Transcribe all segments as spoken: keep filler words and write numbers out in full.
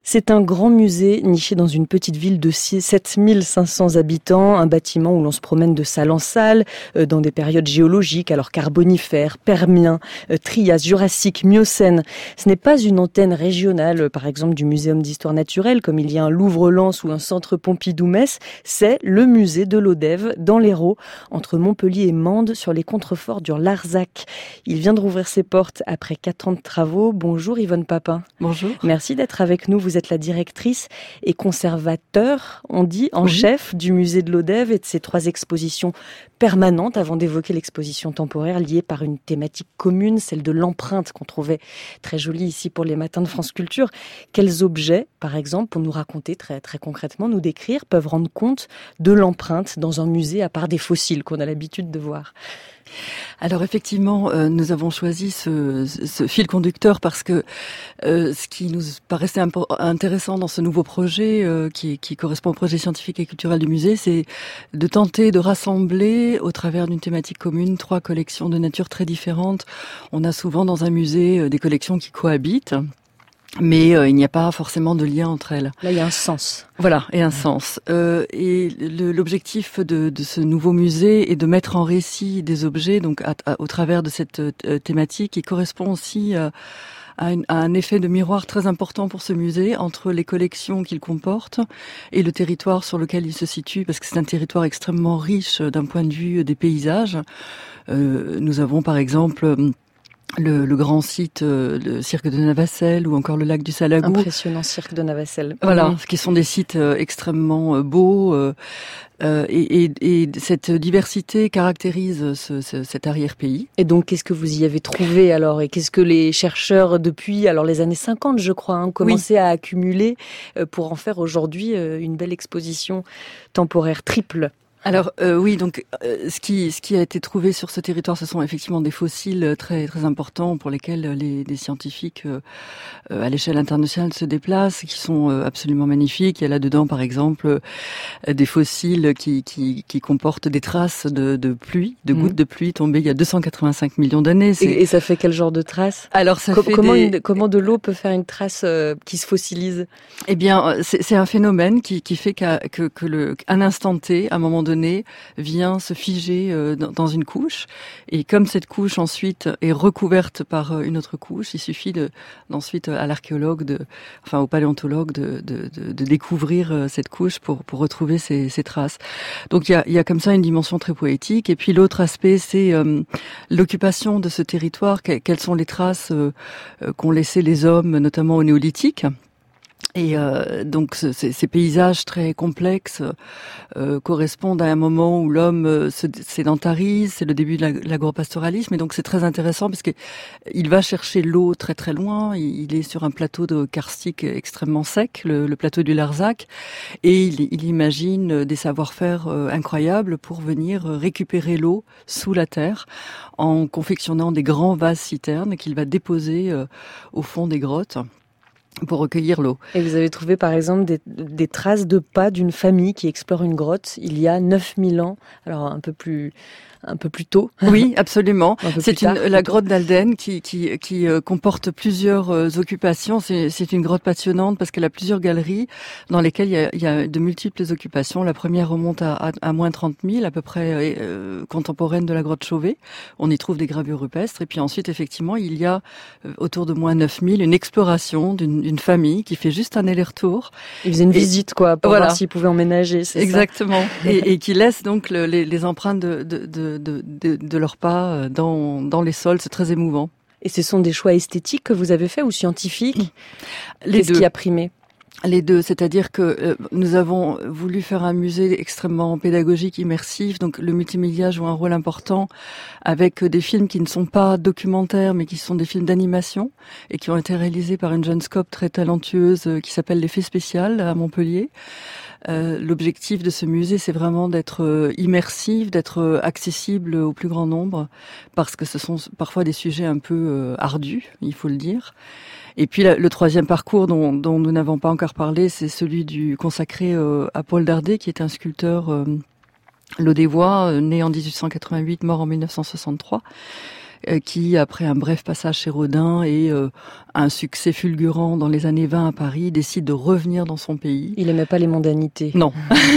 C'est un grand musée niché dans une petite ville de sept mille cinq cents habitants, un bâtiment où l'on se promène de salle en salle, dans des périodes géologiques, alors carbonifère, permien, Trias, Jurassique, Miocène. Ce n'est pas une antenne régionale, par exemple du Muséum d'histoire naturelle, comme il y a un Louvre-Lens ou un centre Pompidou-Metz. C'est le musée de l'Odève, dans l'Hérault, entre Montpellier et Mende, sur les contreforts du Larzac. Il vient de rouvrir ses portes après quatre ans de travaux. Bonjour Yvonne Papin. Bonjour. Merci d'être avec nous. Vous êtes la directrice et conservateur, on dit, en oui. chef du musée de l'Odève et de ces trois expositions permanentes, avant d'évoquer l'exposition temporaire liée par une thématique commune, celle de l'empreinte qu'on trouvait très jolie ici pour les matins de France Culture. Quels objets, par exemple, pour nous raconter très, très concrètement, nous décrire, peuvent rendre compte de l'empreinte dans un musée à part des fossiles qu'on a l'habitude de voir ? Alors effectivement, euh, nous avons choisi ce, ce fil conducteur parce que euh, ce qui nous paraissait impo- intéressant dans ce nouveau projet, euh, qui, qui correspond au projet scientifique et culturel du musée, c'est de tenter de rassembler au travers d'une thématique commune trois collections de nature très différentes. On a souvent dans un musée euh, des collections qui cohabitent. Mais euh, il n'y a pas forcément de lien entre elles. Là, il y a un sens. Voilà, et un sens. Euh, et le, l'objectif de, de ce nouveau musée est de mettre en récit des objets, donc à, à, au travers de cette euh, thématique, qui correspond aussi euh, à, une, à un effet de miroir très important pour ce musée entre les collections qu'il comporte et le territoire sur lequel il se situe, parce que c'est un territoire extrêmement riche d'un point de vue des paysages. Euh, nous avons par exemple Le, le grand site, euh, le cirque de Navacelles ou encore le lac du Salagou. Impressionnant cirque de Navacelles. Voilà, mmh. qui sont des sites euh, extrêmement euh, beaux euh, euh, et, et, et cette diversité caractérise ce, ce, cet arrière-pays. Et donc, qu'est-ce que vous y avez trouvé alors ? Et qu'est-ce que les chercheurs, depuis alors les années cinquante, je crois, hein, commençaient oui. à accumuler euh, pour en faire aujourd'hui euh, une belle exposition temporaire triple ? Alors euh, oui, donc euh, ce qui ce qui a été trouvé sur ce territoire, ce sont effectivement des fossiles très très importants pour lesquels les, les scientifiques euh, euh, à l'échelle internationale se déplacent, qui sont euh, absolument magnifiques. Il y a là-dedans, par exemple, euh, des fossiles qui qui qui comportent des traces de, de pluie, de gouttes mmh. de pluie tombées il y a deux cent quatre-vingt-cinq millions d'années. C'est... Et, et ça fait quel genre de traces ? Alors ça Com- fait comment des... une, comment de l'eau peut faire une trace euh, qui se fossilise ? Eh bien, c'est, c'est un phénomène qui qui fait qu'à, que que le qu'à un instant T, à un moment donné, vient se figer euh, dans, dans une couche, et comme cette couche ensuite est recouverte par euh, une autre couche, il suffit de d'ensuite à l'archéologue, de, enfin au paléontologue, de, de, de, de découvrir euh, cette couche pour pour retrouver ces, ces traces. Donc il y a il y a comme ça une dimension très poétique. Et puis l'autre aspect, c'est euh, l'occupation de ce territoire. Que, quelles sont les traces euh, qu'ont laissées les hommes, notamment au néolithique. Et euh, donc ce, ces, ces paysages très complexes euh, correspondent à un moment où l'homme euh, se sédentarise, c'est le début de l'agropastoralisme, et donc c'est très intéressant parce que il va chercher l'eau très très loin. Il, il est sur un plateau de karstique extrêmement sec, le, le plateau du Larzac, et il, il imagine des savoir-faire euh, incroyables pour venir récupérer l'eau sous la terre en confectionnant des grands vases citernes qu'il va déposer euh, au fond des grottes pour recueillir l'eau. Et vous avez trouvé par exemple des, des traces de pas d'une famille qui explore une grotte il y a neuf mille ans, alors un peu plus un peu plus tôt. Oui, absolument. C'est une, tard, la grotte d'Aldenne qui qui qui euh, comporte plusieurs euh, occupations. C'est c'est une grotte passionnante parce qu'elle a plusieurs galeries dans lesquelles il y a, il y a de multiples occupations. La première remonte à à, à moins trente mille, à peu près euh, contemporaine de la grotte Chauvet. On y trouve des gravures rupestres, et puis ensuite effectivement il y a euh, autour de moins neuf mille une exploration d'une, d'une famille qui fait juste un aller-retour. Ils faisaient une et, visite quoi pour voilà. voir s'ils pouvaient emménager. C'est exactement. Ça et, et qui laisse donc le, les, les empreintes de, de, de De, de, de leurs pas dans, dans les sols, c'est très émouvant. Et ce sont des choix esthétiques que vous avez faits ou scientifiques ? Les Qu'est-ce deux. qui a primé ? Les deux, c'est-à-dire que euh, nous avons voulu faire un musée extrêmement pédagogique, immersif, donc le multimédia joue un rôle important avec des films qui ne sont pas documentaires mais qui sont des films d'animation et qui ont été réalisés par une jeune scope très talentueuse euh, qui s'appelle l'Effet Spécial à Montpellier. Euh, l'objectif de ce musée, c'est vraiment d'être euh, immersif, d'être euh, accessible au plus grand nombre, parce que ce sont parfois des sujets un peu euh, ardus, il faut le dire. Et puis la, le troisième parcours dont, dont nous n'avons pas encore parlé, c'est celui du consacré euh, à Paul Dardet, qui est un sculpteur euh, lodévois, euh, né en dix-huit cent quatre-vingt-huit, mort en mille neuf cent soixante-trois. euh, qui, après un bref passage chez Rodin et euh, un succès fulgurant dans les années vingt à Paris, décide de revenir dans son pays. Il aimait pas les mondanités. Non.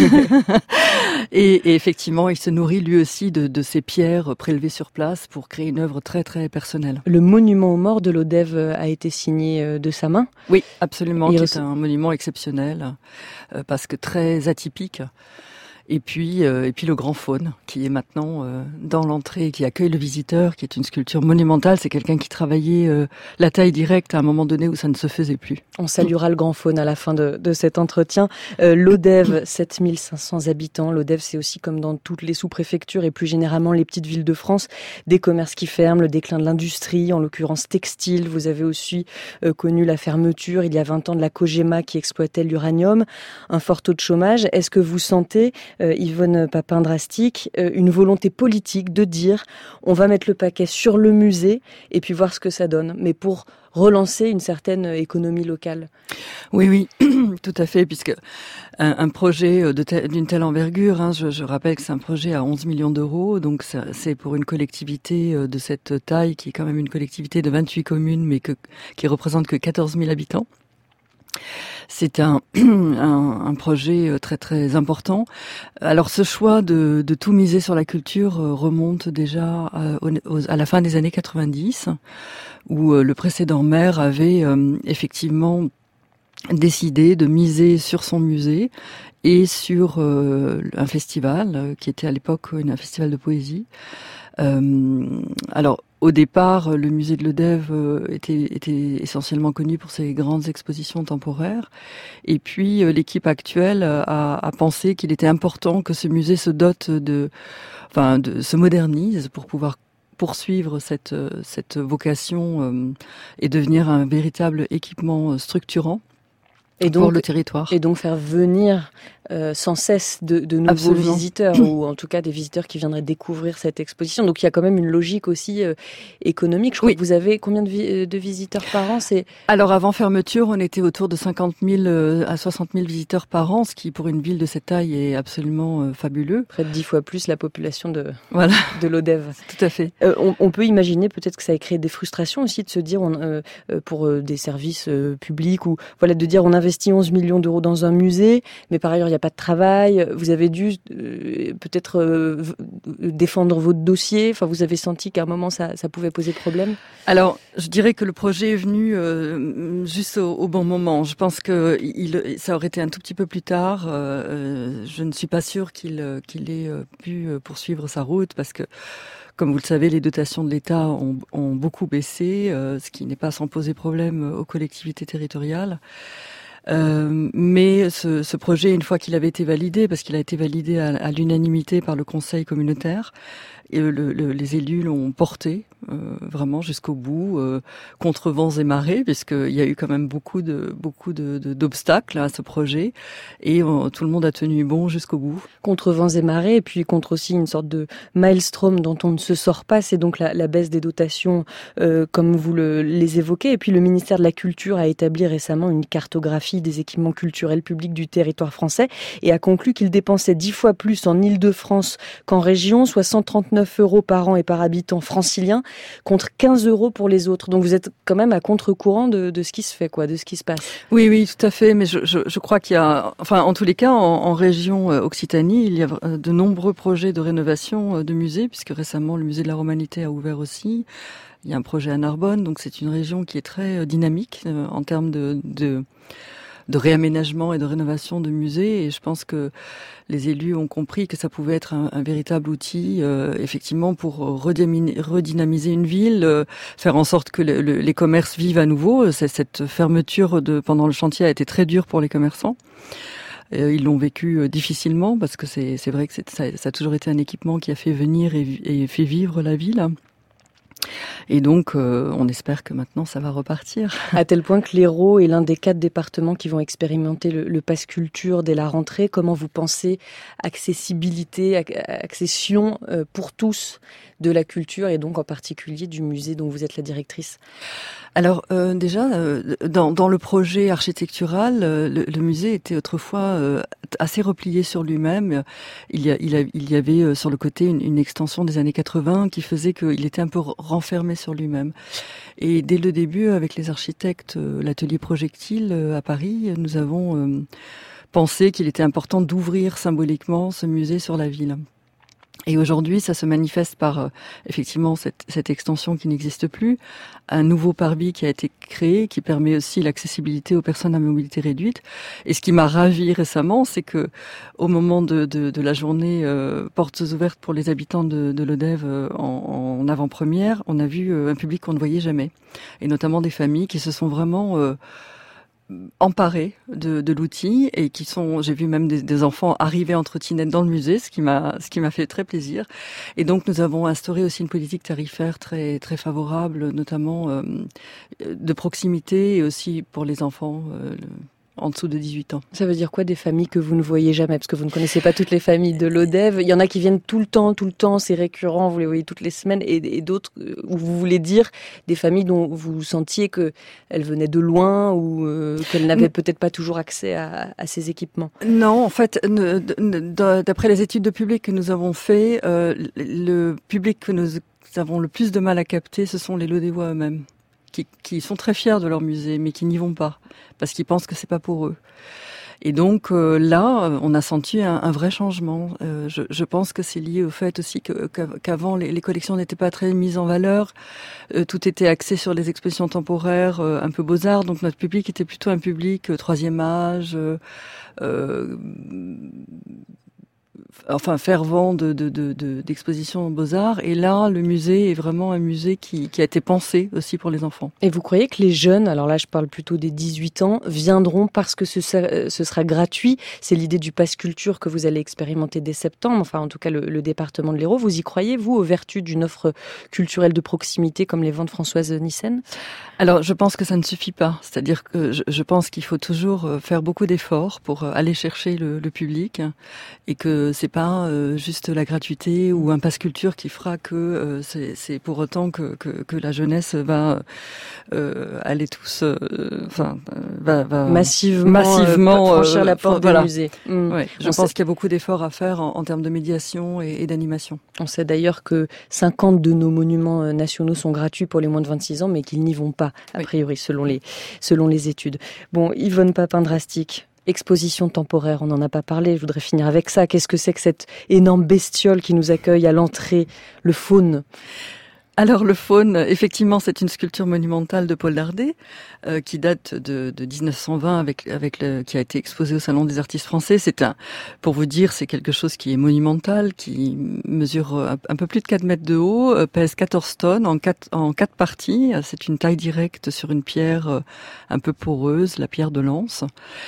et, et effectivement, il se nourrit lui aussi de, de ces pierres prélevées sur place pour créer une œuvre très très personnelle. Le monument aux morts de Lodève a été signé de sa main ? Oui, absolument, il qui res... est un monument exceptionnel, euh, parce que très atypique. Et puis, euh, et puis le Grand Faune, qui est maintenant euh, dans l'entrée, qui accueille le visiteur, qui est une sculpture monumentale. C'est quelqu'un qui travaillait euh, la taille directe à un moment donné où ça ne se faisait plus. On saluera le Grand Faune à la fin de, de cet entretien. Euh, Lodève, sept mille cinq cents habitants. Lodève, c'est aussi comme dans toutes les sous-préfectures et plus généralement les petites villes de France, des commerces qui ferment, le déclin de l'industrie, en l'occurrence textile. Vous avez aussi euh, connu la fermeture il y a vingt ans de la Cogema qui exploitait l'uranium, un fort taux de chômage. Est-ce que vous sentez Euh, Yvonne Papin-Drastic, euh, une volonté politique de dire on va mettre le paquet sur le musée et puis voir ce que ça donne, mais pour relancer une certaine économie locale? Oui, oui, tout à fait, puisque un, un projet de te, d'une telle envergure, hein, je, je rappelle que c'est un projet à onze millions d'euros, donc ça, c'est pour une collectivité de cette taille, qui est quand même une collectivité de vingt-huit communes, mais que, qui représente que quatorze mille habitants. C'est un, un, un projet très très important. Alors ce choix de, de tout miser sur la culture remonte déjà à, à la fin des années quatre-vingt-dix, où le précédent maire avait euh, effectivement décidé de miser sur son musée et sur euh, un festival qui était à l'époque un festival de poésie. Euh, alors au départ, le musée de Lodève était, était essentiellement connu pour ses grandes expositions temporaires. Et puis, l'équipe actuelle a, a pensé qu'il était important que ce musée se dote de, enfin, de, se modernise pour pouvoir poursuivre cette, cette vocation euh, et devenir un véritable équipement structurant. Et donc, pour le territoire. Et donc faire venir euh, sans cesse de, de nouveaux Absolument. visiteurs, ou en tout cas des visiteurs qui viendraient découvrir cette exposition. Donc il y a quand même une logique aussi euh, économique. Je crois oui. que vous avez combien de, vi- de visiteurs par an? C'est... Alors avant fermeture, on était autour de cinquante mille à soixante mille visiteurs par an, ce qui pour une ville de cette taille est absolument euh, fabuleux. Près de dix fois plus la population de, voilà. de Lodève. Tout à fait. Euh, on, on peut imaginer peut-être que ça a créé des frustrations aussi de se dire, on, euh, pour euh, des services euh, publics, ou voilà, de dire on investit onze millions d'euros dans un musée, mais par ailleurs il n'y a pas de travail. Vous avez dû euh, peut-être euh, défendre votre dossier. Enfin, vous avez senti qu'à un moment ça, ça pouvait poser problème. Alors, je dirais que le projet est venu euh, juste au, au bon moment. Je pense que il, ça aurait été un tout petit peu plus tard. Euh, je ne suis pas sûre qu'il, qu'il ait pu poursuivre sa route parce que, comme vous le savez, les dotations de l'État ont, ont beaucoup baissé, euh, ce qui n'est pas sans poser problème aux collectivités territoriales. Euh, mais ce, ce projet, une fois qu'il avait été validé, parce qu'il a été validé à, à l'unanimité par le Conseil communautaire, et le, le, les élus l'ont porté euh, vraiment jusqu'au bout, euh, contre vents et marées, puisqu'il y a eu quand même beaucoup de beaucoup de, de, d'obstacles à ce projet, et euh, tout le monde a tenu bon jusqu'au bout. Contre vents et marées, et puis contre aussi une sorte de maelstrom dont on ne se sort pas, c'est donc la, la baisse des dotations, euh, comme vous le, les évoquez. Et puis le ministère de la Culture a établi récemment une cartographie des équipements culturels publics du territoire français et a conclu qu'il dépensait dix fois plus en Île-de-France qu'en région, soit cent trente-neuf euros par an et par habitant francilien, contre quinze euros pour les autres. Donc vous êtes quand même à contre-courant de, de ce qui se fait, quoi, de ce qui se passe. Oui, oui, tout à fait. Mais je, je, je crois qu'il y a, enfin, en tous les cas, en, en région Occitanie, il y a de nombreux projets de rénovation de musées, puisque récemment le musée de la Romanité a ouvert aussi. Il y a un projet à Narbonne, donc c'est une région qui est très dynamique euh, en termes de, de de réaménagement et de rénovation de musées, et je pense que les élus ont compris que ça pouvait être un, un véritable outil, euh, effectivement, pour redynamiser une ville, euh, faire en sorte que le, le, les commerces vivent à nouveau. Cette fermeture de, pendant le chantier a été très dure pour les commerçants. Euh, ils l'ont vécu euh, difficilement, parce que c'est, c'est vrai que c'est, ça, ça a toujours été un équipement qui a fait venir et, et fait vivre la ville. Et donc, euh, on espère que maintenant, ça va repartir. À tel point que l'Hérault est l'un des quatre départements qui vont expérimenter le, le pass culture dès la rentrée. Comment vous pensez accessibilité, accession euh, pour tous de la culture et donc en particulier du musée dont vous êtes la directrice? Alors euh, déjà, euh, dans, dans le projet architectural, euh, le, le musée était autrefois euh, assez replié sur lui-même. Il y, a, il, a, il y avait euh, sur le côté une, une extension des années quatre-vingts qui faisait qu'il était un peu renfermé sur lui-même. Et dès le début, avec les architectes, euh, l'atelier Projectile euh, à Paris, nous avons euh, pensé qu'il était important d'ouvrir symboliquement ce musée sur la ville. Et aujourd'hui, ça se manifeste par euh, effectivement cette, cette extension qui n'existe plus, un nouveau parvis qui a été créé, qui permet aussi l'accessibilité aux personnes à mobilité réduite. Et ce qui m'a ravie récemment, c'est que au moment de, de, de la journée euh, portes ouvertes pour les habitants de, de l'Odève euh, en, en avant-première, on a vu euh, un public qu'on ne voyait jamais, et notamment des familles qui se sont vraiment euh, emparés de, de l'outil et qui sont, j'ai vu même des, des enfants arriver en trottinette dans le musée, ce qui m'a, ce qui m'a fait très plaisir. Et donc nous avons instauré aussi une politique tarifaire très, très favorable, notamment euh, de proximité et aussi pour les enfants euh, le, en dessous de dix-huit ans. Ça veut dire quoi des familles que vous ne voyez jamais? Parce que vous ne connaissez pas toutes les familles de l'Odève. Il y en a qui viennent tout le temps, tout le temps, c'est récurrent, vous les voyez toutes les semaines, et, et d'autres où vous voulez dire des familles dont vous sentiez qu'elles venaient de loin ou euh, qu'elles n'avaient peut-être pas toujours accès à, à ces équipements. Non, en fait, d'après les études de public que nous avons fait, euh, le public que nous avons le plus de mal à capter, ce sont les Lodévois eux-mêmes. Qui, qui sont très fiers de leur musée, mais qui n'y vont pas, parce qu'ils pensent que c'est pas pour eux. Et donc euh, là, on a senti un, un vrai changement. Euh, je, je pense que c'est lié au fait aussi que, qu'avant, les, les collections n'étaient pas très mises en valeur. Euh, tout était axé sur les expositions temporaires, euh, un peu beaux-arts. Donc notre public était plutôt un public euh, troisième âge, euh, euh, enfin fervent de, de, de, de, d'exposition Beaux-Arts. Et là, le musée est vraiment un musée qui, qui a été pensé aussi pour les enfants. Et vous croyez que les jeunes, alors là je parle plutôt des dix-huit ans, viendront parce que ce sera, ce sera gratuit? C'est l'idée du pass culture que vous allez expérimenter dès septembre, enfin en tout cas le, le département de l'Hérault. Vous y croyez, vous, aux vertus d'une offre culturelle de proximité comme les ventes Françoise Nyssen? Alors je pense que ça ne suffit pas. C'est-à-dire que je, je pense qu'il faut toujours faire beaucoup d'efforts pour aller chercher le, le public, et que c'est pas euh, juste la gratuité ou un pass culture qui fera que euh, c'est, c'est pour autant que, que, que la jeunesse va euh, aller tous, euh, enfin va, va massivement, massivement euh, franchir la porte euh, voilà. du musée. Mmh. Ouais, je On pense sait... qu'il y a beaucoup d'efforts à faire en, en termes de médiation et, et d'animation. On sait d'ailleurs que cinquante de nos monuments nationaux sont gratuits pour les moins de vingt-six ans, mais qu'ils n'y vont pas, a priori, oui. selon les selon les études. Bon, Yvonne Papin-Drastic. Exposition temporaire, on n'en a pas parlé, je voudrais finir avec ça. Qu'est-ce que c'est que cette énorme bestiole qui nous accueille à l'entrée, le faune? Alors le faune, effectivement, c'est une sculpture monumentale de Paul Dardet euh, qui date de, de dix-neuf cent vingt, avec, avec le, qui a été exposée au Salon des artistes français. C'est un, pour vous dire, c'est quelque chose qui est monumental, qui mesure un, un peu plus de quatre mètres de haut, euh, pèse quatorze tonnes en quatre, en quatre parties. C'est une taille directe sur une pierre euh, un peu poreuse, la pierre de Lens.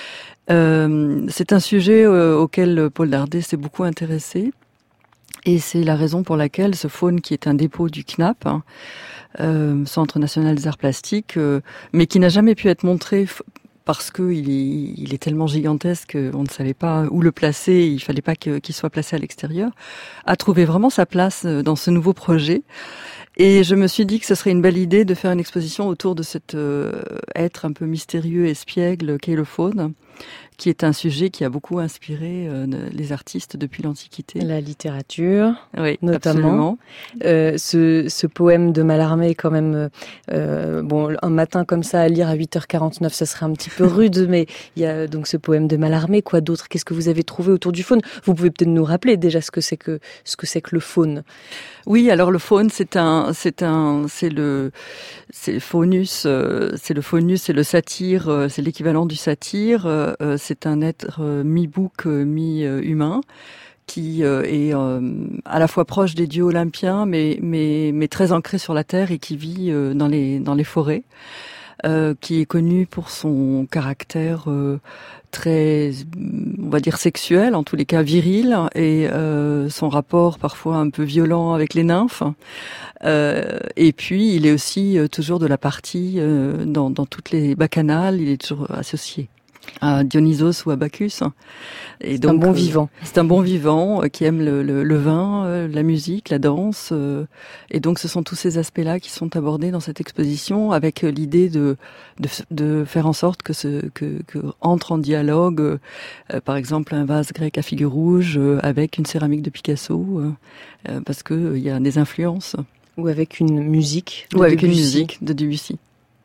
Euh, c'est un sujet euh, auquel Paul Dardet s'est beaucoup intéressé. Et c'est la raison pour laquelle ce faune, qui est un dépôt du C N A P, hein, euh, Centre National des Arts Plastiques, euh, mais qui n'a jamais pu être montré f- parce qu'il est, il est tellement gigantesque qu'on ne savait pas où le placer, il fallait pas que, qu'il soit placé à l'extérieur, a trouvé vraiment sa place dans ce nouveau projet. Et je me suis dit que ce serait une belle idée de faire une exposition autour de cet euh, être un peu mystérieux et espiègle qu'est le faune, qui est un sujet qui a beaucoup inspiré euh, les artistes depuis l'Antiquité. La littérature, oui, notamment. Euh, ce, ce poème de Mallarmé est quand même... Euh, bon, un matin comme ça à lire à huit heures quarante-neuf, ça serait un petit peu rude, mais il y a donc ce poème de Mallarmé. Quoi d'autre? Qu'est-ce que vous avez trouvé autour du faune? Vous pouvez peut-être nous rappeler déjà ce que c'est que, ce que, c'est que le faune. Oui, alors le faune, c'est un, c'est un, c'est le, c'est faunus, euh, c'est le faunus, c'est le satyre, euh, c'est l'équivalent du satyre. Euh, c'est un être euh, mi-bouc, euh, mi-humain, qui euh, est euh, à la fois proche des dieux olympiens, mais mais mais très ancré sur la terre et qui vit euh, dans les dans les forêts. Euh, qui est connu pour son caractère euh, très, on va dire sexuel, en tous les cas viril, et euh, son rapport parfois un peu violent avec les nymphes. Euh, et puis, il est aussi euh, toujours de la partie, euh, dans, dans toutes les bacchanales, il est toujours associé à Dionysos ou à Bacchus. Et c'est donc, un bon euh, vivant. C'est un bon vivant euh, qui aime le, le, le vin, euh, la musique, la danse. Euh, et donc, ce sont tous ces aspects-là qui sont abordés dans cette exposition, avec euh, l'idée de, de de faire en sorte que ce que, que entre en dialogue, euh, par exemple, un vase grec à figure rouge euh, avec une céramique de Picasso, euh, euh, parce que il y a des influences. Ou avec une musique de Ou avec Debussy. une musique de Debussy.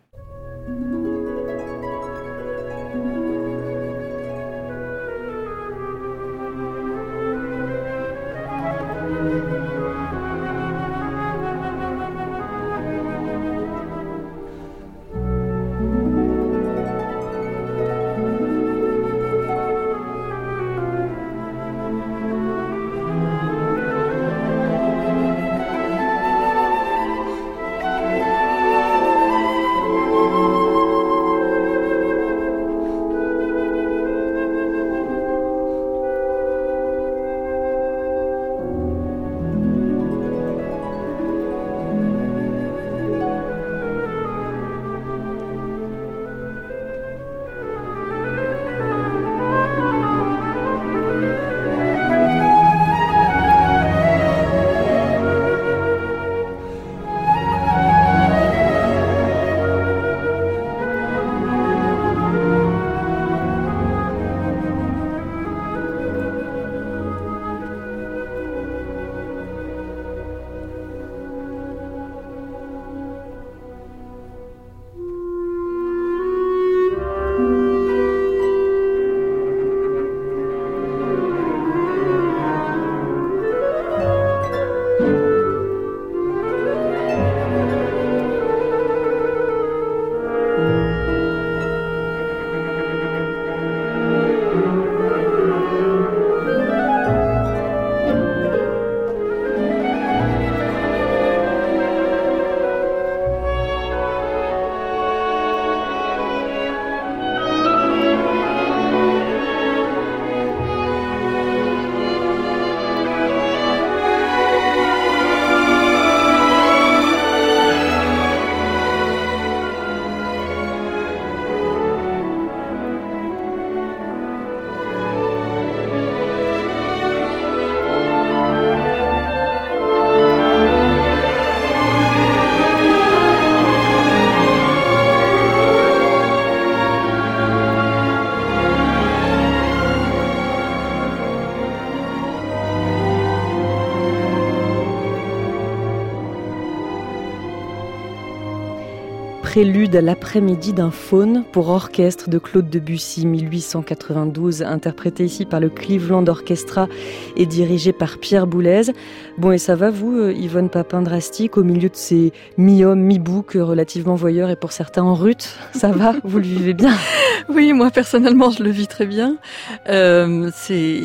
Prélude à l'après-midi d'un faune pour orchestre de Claude Debussy, mille huit cent quatre-vingt-douze, interprété ici par le Cleveland Orchestra et dirigé par Pierre Boulez. Bon, et ça va, vous, Yvonne Papin-Drastic, au milieu de ces mi-hommes, mi-boucs, relativement voyeurs et pour certains en rut, ça va? Vous le vivez bien? Oui, moi personnellement, je le vis très bien. Euh, c'est,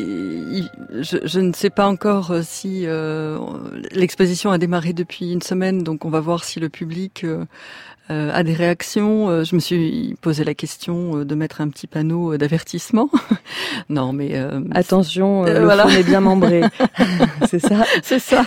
je, je ne sais pas encore si euh, l'exposition a démarré depuis une semaine, donc on va voir si le public euh, Euh, à des réactions. Euh, je me suis posé la question euh, de mettre un petit panneau d'avertissement. non, mais euh, attention, euh, euh, le voilà. faune est bien membré. C'est ça, c'est ça.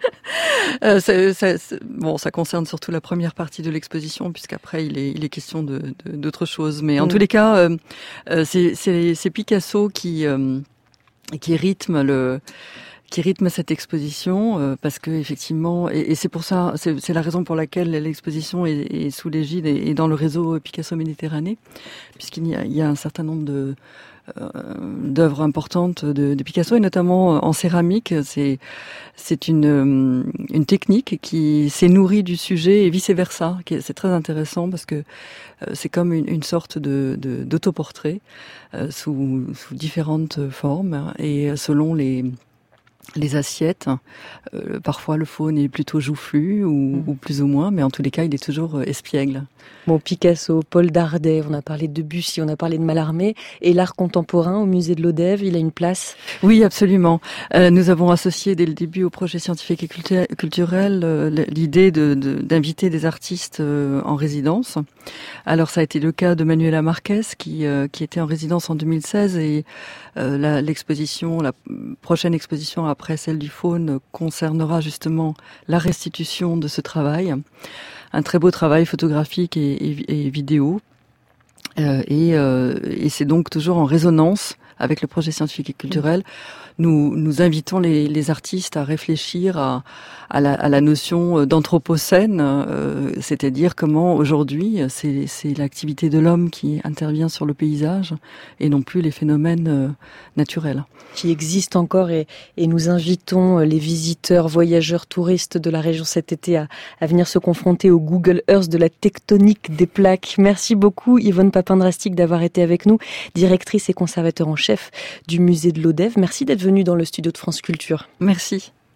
euh, c'est, c'est, c'est, bon, ça concerne surtout la première partie de l'exposition, puisqu'après il est, il est question de, de, d'autres choses. Mais en mmh. tous les cas, euh, euh, c'est, c'est, c'est Picasso qui, euh, qui rythme le. qui rythme cette exposition euh, parce que effectivement et, et c'est pour ça c'est, c'est la raison pour laquelle l'exposition est, est sous l'égide et, et dans le réseau Picasso Méditerranée, puisqu'il y a, il y a un certain nombre de euh, d'œuvres importantes de, de Picasso et notamment en céramique. C'est c'est une une technique qui s'est nourrie du sujet et vice versa. C'est très intéressant parce que euh, c'est comme une, une sorte de, de d'autoportrait euh, sous sous différentes formes et selon les les assiettes, euh, parfois le faune est plutôt joufflu ou, mmh. ou plus ou moins, mais en tous les cas, il est toujours espiègle. Bon, Picasso, Paul Dardet, on a parlé de Debussy, on a parlé de Mallarmé, et l'art contemporain au musée de l'Odève, il a une place? Oui, absolument. Euh, nous avons associé dès le début au projet scientifique et culturel euh, l'idée de, de, d'inviter des artistes euh, en résidence. Alors, ça a été le cas de Manuela Marquez, qui, euh, qui était en résidence en deux mille seize, et euh, la, l'exposition, la prochaine exposition après celle du faune concernera justement la restitution de ce travail. Un très beau travail photographique et, et, et vidéo. Euh, et, euh, et c'est donc toujours en résonance avec le projet scientifique et culturel, nous, nous invitons les, les artistes à réfléchir à, à, la, à la notion d'anthropocène, euh, c'est-à-dire comment aujourd'hui c'est, c'est l'activité de l'homme qui intervient sur le paysage et non plus les phénomènes euh, naturels. Qui existe encore et, et nous invitons les visiteurs, voyageurs, touristes de la région cet été à, à venir se confronter au Google Earth de la tectonique des plaques. Merci beaucoup Yvonne Papindrastic d'avoir été avec nous, directrice et conservateur en chef du musée de l'Odève. Merci d'être venue dans le studio de France Culture. Merci.